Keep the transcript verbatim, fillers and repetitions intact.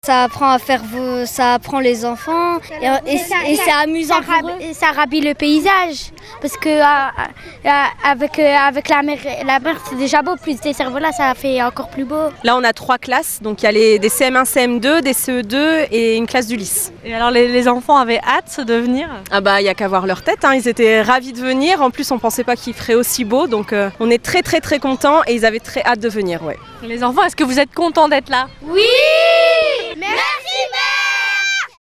Ça apprend à faire vos, ça apprend les enfants et, et, et c'est amusant pour eux. Ça rhabille le paysage parce que euh, avec euh, avec la mer, la mer c'est déjà beau, plus des cerfs-volants ça fait encore plus beau. Là on a trois classes, donc il y a les, des C M un, C M deux, des C E deux et une classe d'Ulysse. Et alors les, les enfants avaient hâte de venir? Ah bah il y a qu'à voir leur tête, hein. Ils étaient ravis de venir. En plus on pensait pas qu'il ferait aussi beau, donc euh, on est très très très contents et ils avaient très hâte de venir, ouais. Les enfants, est-ce que vous êtes contents d'être là? Oui! Merci, merci.